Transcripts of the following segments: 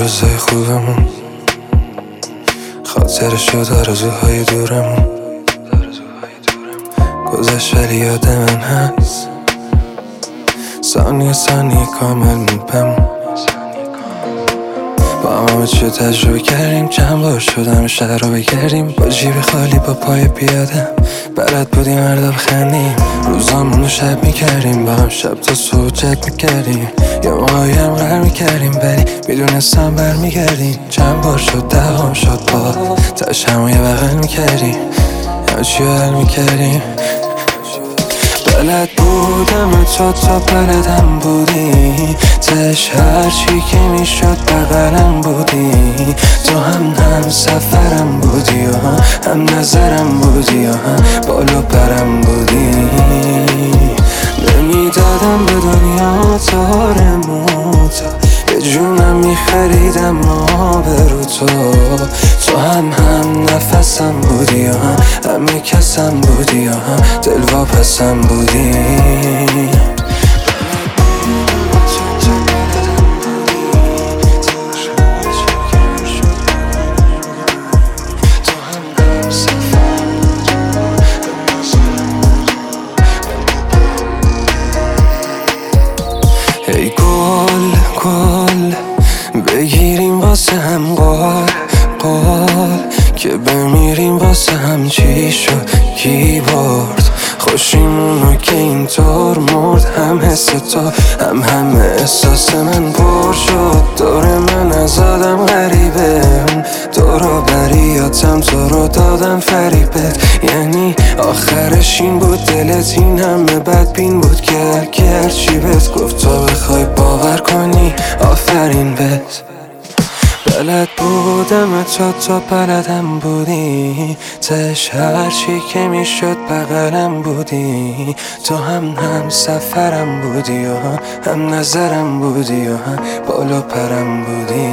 روزای خوبمون، خاطر شد آرزوهای دورمون. گذشت ولی یاد من هست، ثانیه ثانیه کامل بمون. با همه چی تجربه کردیم، چند بار شدم شهر رو بگردیم. با جیب خالی با پای پیادم بلد بودیم هر دو بخندیم. روزامون رو شب میکردیم، با هم شب تا صبح چت میکردیم. یه موقعی هم غر میکردیم ولی میدونستم برمیگردیم. چند بار شد دوام شد با تش همو یه بغل میکردیم، همه چی رو حل میکردیم. بلد بودم تا بلدم بودی، تش هرچی که میشد بغلم بودی. تو هم سفرم بودی و هم نظرم بودی و هم بالا پرم بودی. نمیدادم به دنیا تارموتا، به جونم میخریدم آبرو تو هم نفسم بودی و همه کسم بودی و هم دلواپسم بودی. ای گل بگیریم واسه هم قال که بمیریم واسه هم. چی شد کی برد خوشیمونو که اینطور مرد؟ هم حس تو هم همه احساس من پر شد. دور من از آدم غریبه، دورو بریاتم تو رو دادم فریبت. یعنی آخرش این بود دلت این همه بدبین بود که هرچی بهت گفت تو بخوای باور کنی آفرین بهت. بلد بودم تا بلدم بودی، تش هرچی که میشد بغلم بودی. تو هم سفرم بودی و هم نظرم بودی و هم بالا پرم بودی.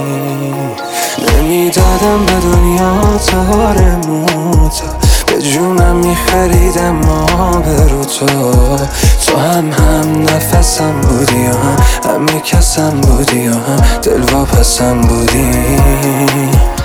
نمیدادم به دنیا تارموتا، به جونم میخریدم آبرو تو هم نفسم بودی و همه کسم بودی و هم دلواپسم بودی.